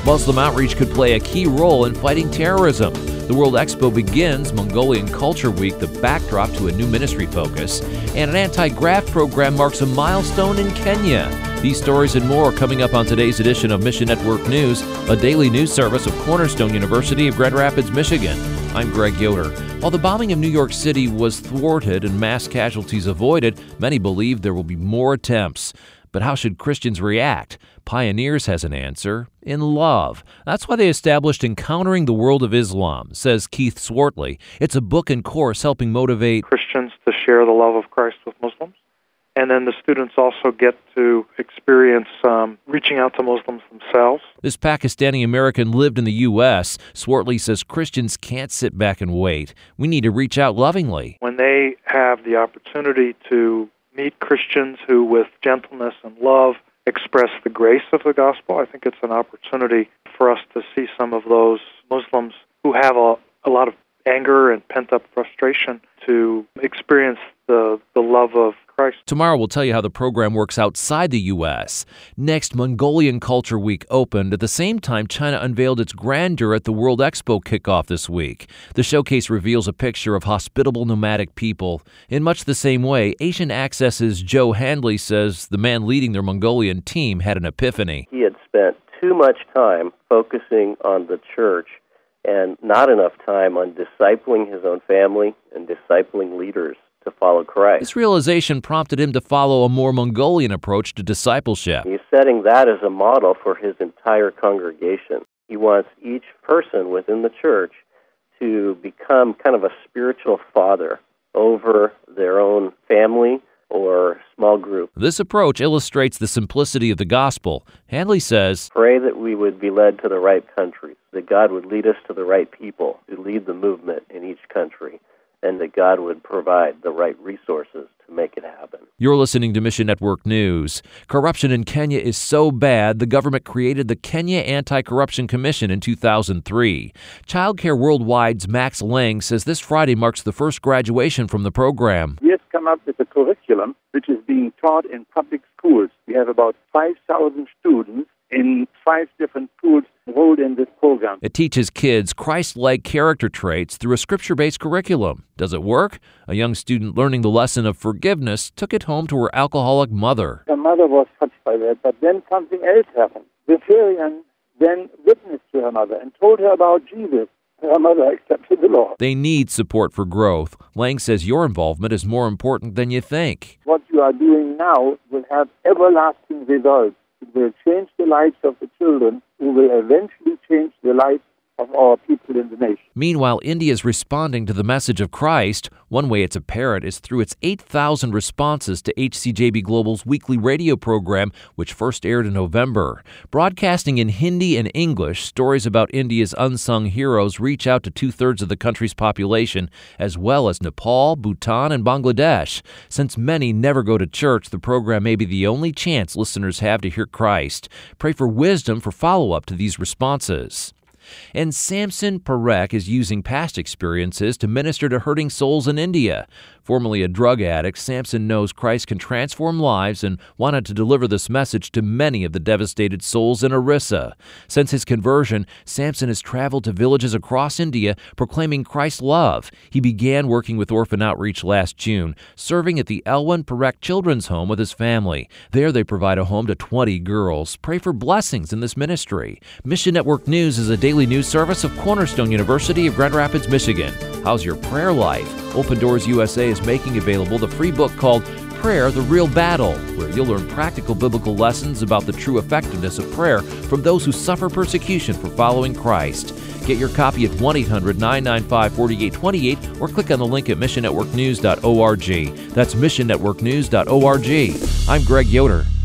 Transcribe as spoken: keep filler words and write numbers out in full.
Muslim outreach could play a key role in fighting terrorism. The World Expo begins, Mongolian Culture Week the backdrop to a new ministry focus, and an anti-graft program marks a milestone in Kenya. These stories and more coming up on today's edition of Mission Network News, a daily news service of Cornerstone University of Grand Rapids, Michigan. I'm Greg Yoder. While the bombing of New York City was thwarted and mass casualties avoided, many believe there will be more attempts. But how should Christians react? Pioneers has an answer: in love. That's why they established Encountering the World of Islam, says Keith Swartley. It's a book and course helping motivate Christians to share the love of Christ with Muslims. And then the students also get to experience um, reaching out to Muslims themselves. This Pakistani American lived in the U S Swartley says Christians can't sit back and wait. We need to reach out lovingly. When they have the opportunity to meet Christians who, with gentleness and love, express the grace of the gospel, I think it's an opportunity for us to see some of those Muslims who have a, a lot of anger and pent-up frustration to experience the, the love of Christ. Tomorrow we'll tell you how the program works outside the U S Next, Mongolian Culture Week opened. At the same time, China unveiled its grandeur at the World Expo kickoff this week. The showcase reveals a picture of hospitable nomadic people. In much the same way, Asian Access's Joe Handley says the man leading their Mongolian team had an epiphany. He had spent too much time focusing on the church and not enough time on discipling his own family and discipling leaders to follow Christ. This realization prompted him to follow a more Mongolian approach to discipleship. He's setting that as a model for his entire congregation. He wants each person within the church to become kind of a spiritual father over their own family or small group. This approach illustrates the simplicity of the gospel. Handley says, "Pray that we would be led to the right countries, that God would lead us to the right people to lead the movement in each country, and that God would provide the right resources to make it happen." You're listening to Mission Network News. Corruption in Kenya is so bad, the government created the Kenya Anti-Corruption Commission in two thousand three. Child Care Worldwide's Max Lang says this Friday marks the first graduation from the program. We have come up with a curriculum which is being taught in public schools. We have about five thousand students in five different schools enrolled in this program. It teaches kids Christ-like character traits through a scripture-based curriculum. Does it work? A young student learning the lesson of forgiveness took it home to her alcoholic mother. Her mother was touched by that, but then something else happened. The Syrian then witnessed to her mother and told her about Jesus. Her mother accepted the Lord. They need support for growth. Lang says your involvement is more important than you think. What you are doing now will have everlasting results. It will change the lives of the children, who will eventually change the lives of our people in the nation. Meanwhile, India is responding to the message of Christ. One way it's apparent is through its eight thousand responses to H C J B Global's weekly radio program, which first aired in November. Broadcasting in Hindi and English, stories about India's unsung heroes reach out to two-thirds of the country's population, as well as Nepal, Bhutan, and Bangladesh. Since many never go to church, the program may be the only chance listeners have to hear Christ. Pray for wisdom for follow-up to these responses. And Samson Parekh is using past experiences to minister to hurting souls in India. Formerly a drug addict, Samson knows Christ can transform lives and wanted to deliver this message to many of the devastated souls in Orissa. Since his conversion, Samson has traveled to villages across India proclaiming Christ's love. He began working with Orphan Outreach last June, serving at the Elwyn Parekh Children's Home with his family. There they provide a home to twenty girls. Pray for blessings in this ministry. Mission Network News is a daily news service of Cornerstone University of Grand Rapids, Michigan. How's your prayer life? Open Doors U S A is making available the free book called Prayer, the Real Battle, where you'll learn practical biblical lessons about the true effectiveness of prayer from those who suffer persecution for following Christ. Get your copy at one eight hundred nine nine five four eight two eight or click on the link at mission network news dot org. That's mission network news dot org. I'm Greg Yoder.